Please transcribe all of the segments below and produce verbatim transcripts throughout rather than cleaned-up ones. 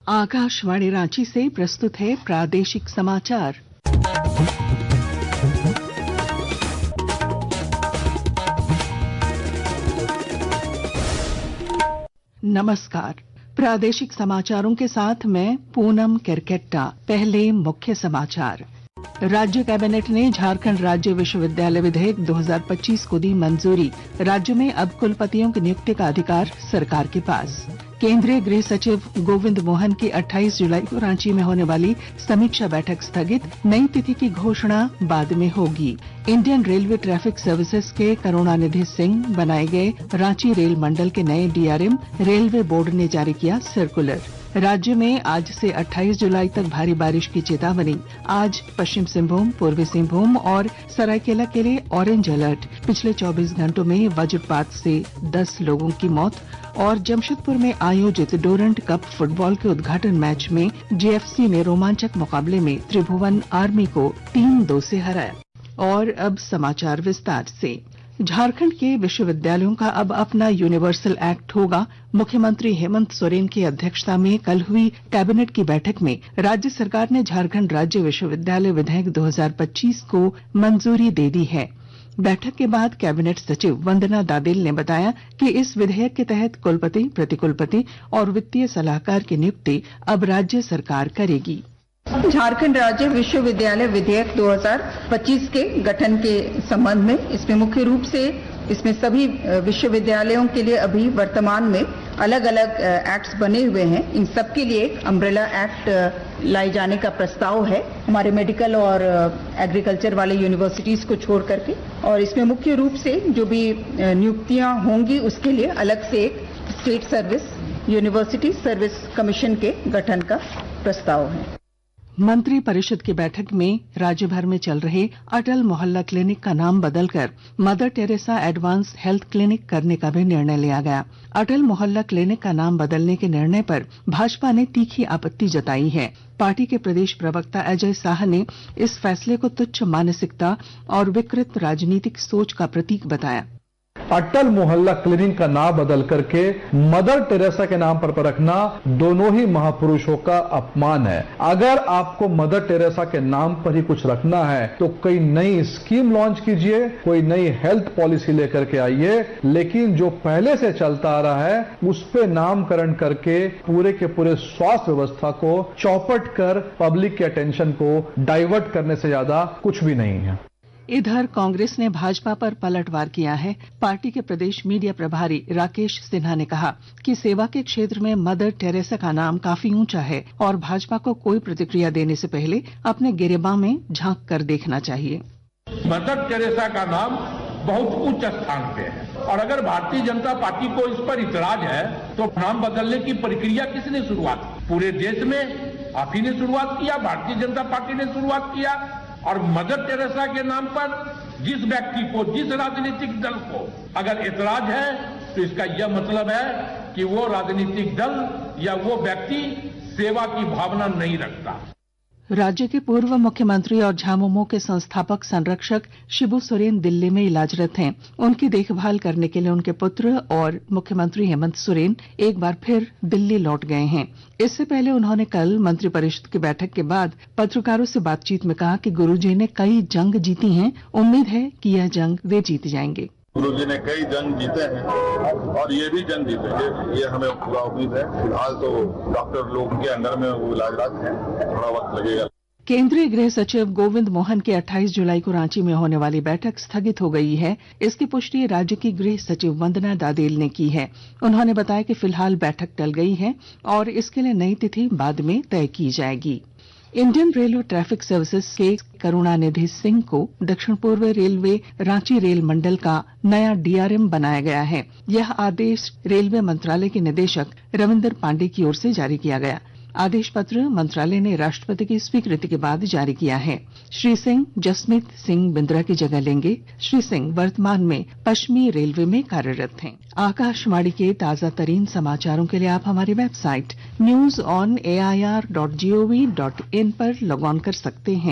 आकाशवाणी रांची से प्रस्तुत है प्रादेशिक समाचार। नमस्कार, प्रादेशिक समाचारों के साथ मैं पूनम किरकेट्टा। पहले मुख्य समाचार। राज्य कैबिनेट ने झारखंड राज्य विश्वविद्यालय विधेयक दो हज़ार पच्चीस को दी मंजूरी। राज्य में अब कुलपतियों की नियुक्ति का अधिकार सरकार के पास। केंद्रीय गृह सचिव गोविंद मोहन की अट्ठाईस जुलाई को रांची में होने वाली समीक्षा बैठक स्थगित। नई तिथि की घोषणा बाद में होगी। इंडियन रेलवे ट्रैफिक सर्विसेज के करुणानिधि सिंह बनाए गए रांची रेल मंडल के नए डीआरएम। रेलवे बोर्ड ने जारी किया सर्कुलर। राज्य में आज से अट्ठाईस जुलाई तक भारी बारिश की चेतावनी। आज पश्चिम सिंहभूम, पूर्वी सिंहभूम और सरायकेला के लिए ऑरेंज अलर्ट। पिछले चौबीस घंटों में वज्रपात से दस लोगों की मौत। और जमशेदपुर में आयोजित डोरंट कप फुटबॉल के उद्घाटन मैच में जेएफसी ने रोमांचक मुकाबले में त्रिभुवन आर्मी को तीन दो से हराया। और अब समाचार विस्तार से। झारखंड के विश्वविद्यालयों का अब अपना यूनिवर्सल एक्ट होगा। मुख्यमंत्री हेमंत सोरेन की अध्यक्षता में कल हुई कैबिनेट की बैठक में राज्य सरकार ने झारखंड राज्य विश्वविद्यालय विधेयक दो हज़ार पच्चीस को मंजूरी दे दी है। बैठक के बाद कैबिनेट सचिव वंदना दादेल ने बताया कि इस विधेयक के तहत कुलपति, प्रतिकुलपति और वित्तीय सलाहकार की नियुक्ति अब राज्य सरकार करेगी। झारखंड राज्य विश्वविद्यालय विधेयक दो हज़ार पच्चीस के गठन के संबंध में इसमें मुख्य रूप से इसमें सभी विश्वविद्यालयों के लिए अभी वर्तमान में अलग अलग एक्ट्स बने हुए हैं। इन सब के लिए एक अम्ब्रेला एक्ट लाए जाने का प्रस्ताव है हमारे मेडिकल और एग्रीकल्चर वाले यूनिवर्सिटीज को छोड़ करके। और इसमें मुख्य रूप से जो भी नियुक्तियां होंगी उसके लिए अलग से एक state service university service commission के गठन का प्रस्ताव है। मंत्री परिषद की बैठक में राज्य भर में चल रहे अटल मोहल्ला क्लिनिक का नाम बदलकर Mother Teresa advance health clinic करने का भी निर्णय लिया गया। अटल मोहल्ला क्लिनिक का नाम बदलने के निर्णय पर भाजपा ने तीखी आपत्ति जताई है। पार्टी के प्रदेश प्रवक्ता अजय शाह ने इस फैसले को तुच्छ मानसिकता और विकृत राजनीतिक सोच का प्रतीक बताया। अटल मोहल्ला क्लिनिक का नाम बदल करके मदर टेरेसा के नाम पर रखना दोनों ही महापुरुषों का अपमान है। अगर आपको मदर टेरेसा के नाम पर ही कुछ रखना है तो कोई नई स्कीम लॉन्च कीजिए, कोई नई हेल्थ पॉलिसी लेकर के आइए, लेकिन जो पहले से चलता आ रहा है उस पे नामकरण करके पूरे के पूरे स्वास्थ्य व्यवस्था को चौपट कर पब्लिक के अटेंशन को डाइवर्ट करने से ज्यादा कुछ भी नहीं है। इधर कांग्रेस ने भाजपा पर पलटवार किया है। पार्टी के प्रदेश मीडिया प्रभारी राकेश सिन्हा ने कहा कि सेवा के क्षेत्र में मदर टेरेसा का नाम काफी ऊंचा है और भाजपा को कोई प्रतिक्रिया देने से पहले अपने गिरेबां में झांक कर देखना चाहिए। मदर टेरेसा का नाम बहुत उच्च स्थान पे है और अगर भारतीय जनता पार्टी को इस पर इतराज है तो नाम बदलने की प्रक्रिया किसने शुरुआत की? पूरे देश में आप ही ने शुरुआत किया, भारतीय जनता पार्टी ने शुरुआत किया। और मदर टेरेसा के नाम पर जिस व्यक्ति को, जिस राजनीतिक दल को अगर ऐतराज है तो इसका यह मतलब है कि वो राजनीतिक दल या वो व्यक्ति सेवा की भावना नहीं रखता। राज्य के पूर्व मुख्यमंत्री और झामुमो के संस्थापक संरक्षक शिबू सोरेन दिल्ली में इलाजरत हैं। उनकी देखभाल करने के लिए उनके पुत्र और मुख्यमंत्री हेमंत सोरेन एक बार फिर दिल्ली लौट गए हैं। इससे पहले उन्होंने कल मंत्रिपरिषद की बैठक के बाद पत्रकारों से बातचीत में कहा कि गुरुजी ने कई जंग जीती हैं। उम्मीद है कि यह जंग वे जीत जाएंगे। गुरुजी ने कई जंग जीते हैं और ये भी जंग जीतेंगे, ये हमें पूरा उम्मीद है। फिलहाल तो डॉक्टर लोग के अंडर में वो इलाजरत हैं, थोड़ा वक्त लगेगा। केंद्रीय गृह सचिव गोविंद मोहन की अट्ठाईस जुलाई को रांची में होने वाली बैठक स्थगित हो गई है। इसकी पुष्टि राज्य की गृह सचिव वंदना दादेल ने की है। उन्होंने बताया कि फिलहाल बैठक टल गई है और इसके लिए नई तिथि बाद में तय की जाएगी। इंडियन रेलवे ट्रैफिक सर्विसेज के करुणानिधि सिंह को दक्षिण पूर्व रेलवे रांची रेल मंडल का नया डीआरएम बनाया गया है। यह आदेश रेलवे मंत्रालय के निदेशक रविंदर पांडे की ओर से जारी किया गया। आदेश पत्र मंत्रालय ने राष्ट्रपति की स्वीकृति के बाद जारी किया है। श्री सिंह जसमीत सिंह बिंद्रा की जगह लेंगे। श्री सिंह वर्तमान में पश्चिमी रेलवे में कार्यरत हैं। आकाशवाणी के ताजा तरीन समाचारों के लिए आप हमारी website news on A I R dot G O V dot in पर लॉग ऑन कर सकते हैं।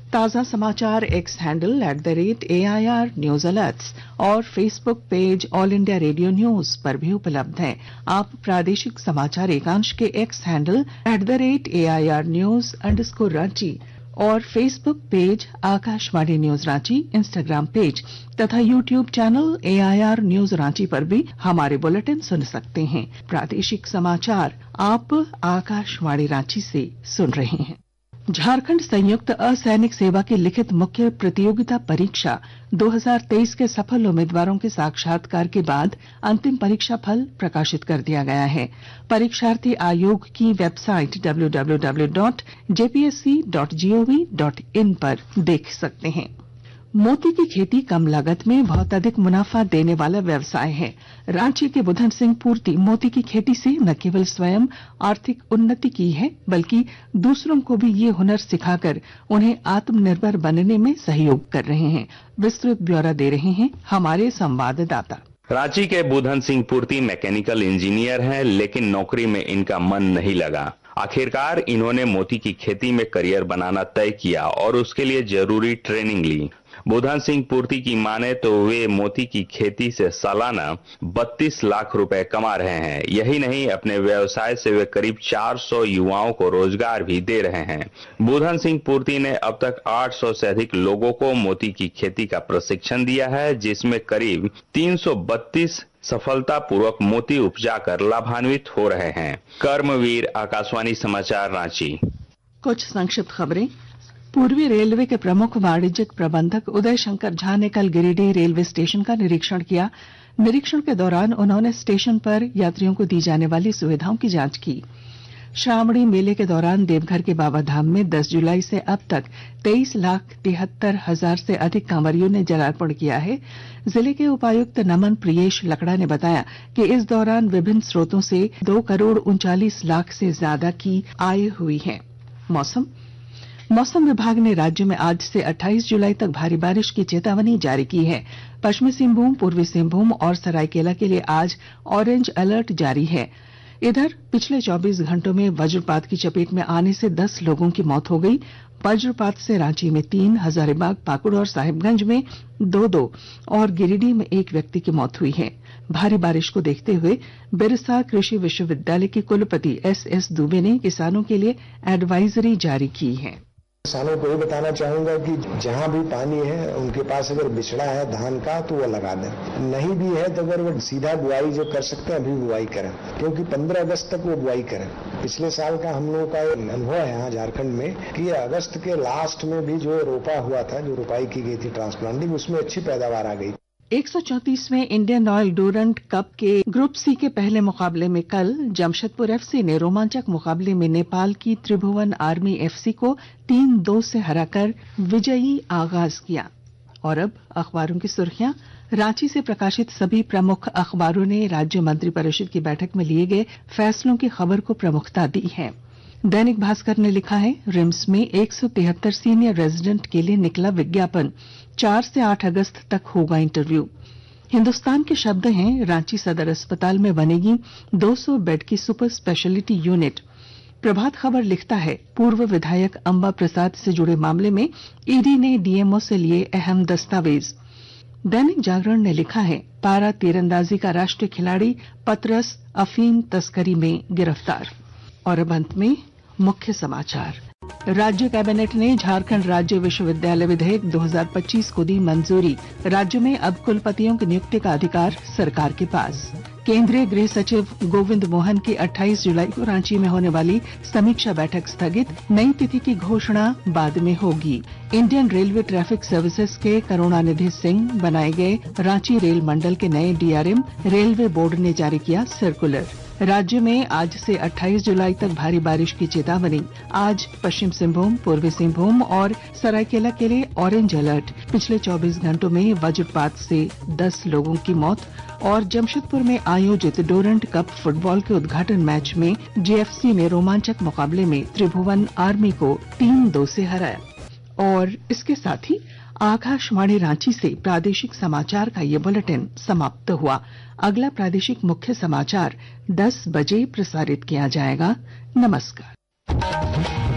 ताजा समाचार X handle at the rate A I R news alerts और Facebook page All India Radio news पर भी उपलब्ध हैं। आप प्रादेशिक समाचार एकांश के X handle at the rate A I R news underscore Ranchi और Facebook page Akashvani news Ranchi, Instagram page तथा YouTube channel A I R news Ranchi पर भी हमारे बुलेटिन सुन सकते हैं। प्रादेशिक समाचार आप आकाशवाणी रांची से सुन रहे हैं। झारखंड संयुक्त असैनिक सेवा की लिखित मुख्य प्रतियोगिता परीक्षा दो हज़ार तेईस के सफल उम्मीदवारों के साक्षात्कार के बाद अंतिम परीक्षा फल प्रकाशित कर दिया गया है। परीक्षार्थी आयोग की website W W W dot J P S C dot G O V dot in पर देख सकते हैं। मोती की खेती कम लागत में बहुत अधिक मुनाफा देने वाला व्यवसाय है। रांची के बुधन सिंह पूर्ति मोती की खेती से न केवल स्वयं आर्थिक उन्नति की है, बल्कि दूसरों को भी ये हुनर सिखाकर उन्हें आत्मनिर्भर बनने में सहयोग कर रहे हैं। विस्तृत ब्यौरा दे रहे हैं हमारे संवाददाता। रांची के बुधन सिंह पूर्ति मैकेनिकल इंजीनियर हैं, लेकिन नौकरी में इनका मन नहीं लगा। आखिरकार इन्होंने मोती की खेती में करियर बनाना तय किया और उसके लिए जरूरी ट्रेनिंग ली। बुधन सिंह पूर्ति की माने तो वे मोती की खेती से सालाना बत्तीस लाख रुपए कमा रहे हैं। यही नहीं, अपने व्यवसाय से वे करीब चार सौ युवाओं को रोजगार भी दे रहे हैं। बुधन सिंह पूर्ति ने अब तक आठ सौ से अधिक लोगों को मोती की खेती का प्रशिक्षण दिया है, जिसमें करीब तीन सौ बत्तीस सफलतापूर्वक मोती उपजाकर लाभान्वित हो रहे हैं। कर्मवीर, आकाशवाणी समाचार, रांची। कुछ संक्षिप्त खबरें। पूर्वी रेलवे के प्रमुख वाणिज्यिक प्रबंधक उदय शंकर झा ने कल गिरिडीह रेलवे स्टेशन का निरीक्षण किया। निरीक्षण के दौरान उन्होंने स्टेशन पर यात्रियों को दी जाने वाली सुविधाओं की जांच की। श्रावणी मेले के दौरान देवघर के बाबाधाम में दस जुलाई से अब तक तेईस लाख तिहत्तर हजार से अधिक कांवरियों ने जलार्पण किया है। जिले के उपायुक्त नमन प्रियेश लकड़ा ने बताया कि इस दौरान विभिन्न स्रोतों से दो करोड़ उनचालीस लाख से ज्यादा की आय हुई है। मौसम मौसम विभाग ने राज्य में आज से अट्ठाईस जुलाई तक भारी बारिश की चेतावनी जारी की है। पश्चिमी सिंहभूम, पूर्वी सिंहभूम और सरायकेला के लिए आज ऑरेंज अलर्ट जारी है। इधर पिछले चौबीस घंटों में वज्रपात की चपेट में आने से दस लोगों की मौत हो गई। वज्रपात से रांची में तीन, हजारीबाग, पाकुड़ और साहिबगंज में दो दो और गिरिडीह में एक व्यक्ति की मौत हुई है। भारी बारिश को देखते हुए बिरसा कृषि विश्वविद्यालय के कुलपति एस एस दुबे ने किसानों के लिए एडवाइजरी जारी की है। किसानों को ये बताना चाहूंगा कि जहां भी पानी है उनके पास अगर बिछड़ा है धान का तो वो लगा दें, नहीं भी है तो अगर वो सीधा बुआई जो कर सकते हैं अभी बुआई करें, क्योंकि पंद्रह अगस्त तक वो बुआई करें। पिछले साल का हम लोगों का अनुभव है यहाँ झारखंड में कि अगस्त के लास्ट में भी जो रोपा हुआ था, जो रोपाई की गई थी ट्रांसप्लांटिंग, उसमें अच्छी पैदावार आ गई। एक सौ चौंतीसवें इंडियन ऑयल डूरंट कप के ग्रुप सी के पहले मुकाबले में कल जमशेदपुर एफसी ने रोमांचक मुकाबले में नेपाल की त्रिभुवन आर्मी एफसी को तीन दो से हराकर विजयी आगाज किया। और अब अखबारों की सुर्खियां। रांची से प्रकाशित सभी प्रमुख अखबारों ने राज्य मंत्रिपरिषद की बैठक में लिए गए फैसलों की खबर को प्रमुखता दी है। दैनिक भास्कर ने लिखा है, रिम्स में एक सौ तिहत्तर सीनियर रेजिडेंट के लिए निकला विज्ञापन, चार से आठ अगस्त तक होगा इंटरव्यू। हिंदुस्तान के शब्द हैं, रांची सदर अस्पताल में बनेगी दो सौ बेड की super speciality unit. Prabhat Khabar लिखता है, पूर्व विधायक अंबा प्रसाद से जुड़े मामले में ईडी ने डीएमओ से लिए अहम दस्तावेज। दैनिक जागरण ने लिखा है, पारा तीरंदाजी का राष्ट्रीय खिलाड़ी पतरस अफीम तस्करी में गिरफ्तार। और अब अंत में मुख्य समाचार। राज्य कैबिनेट ने झारखंड राज्य विश्वविद्यालय विधेयक दो हज़ार पच्चीस को दी मंजूरी। राज्य में अब कुलपतियों की नियुक्ति का अधिकार सरकार के पास। केंद्रीय गृह सचिव गोविंद मोहन की अट्ठाईस जुलाई को रांची में होने वाली समीक्षा बैठक स्थगित, नई तिथि की घोषणा बाद में होगी। इंडियन रेलवे ट्रैफिक सर्विसेज के करुणानिधि सिंह बनाए गए रांची रेल मंडल के नए डीआरएम, रेलवे बोर्ड ने जारी किया सर्कुलर। राज्य में आज से अट्ठाईस जुलाई तक भारी बारिश की चेतावनी। आज पश्चिम सिंहभूम, पूर्वी सिंहभूम और सरायकेला के लिए ऑरेंज अलर्ट। पिछले चौबीस घंटों में वज्रपात से दस लोगों की मौत। और जमशेदपुर में आयोजित डोरंट कप फुटबॉल के उद्घाटन मैच में जेएफसी ने रोमांचक मुकाबले में त्रिभुवन आर्मी को तीन दो से हराया। और इसके साथ ही आकाशवाणी रांची से प्रादेशिक समाचार का ये बुलेटिन समाप्त हुआ। अगला प्रादेशिक मुख्य समाचार दस बजे प्रसारित किया जाएगा। नमस्कार।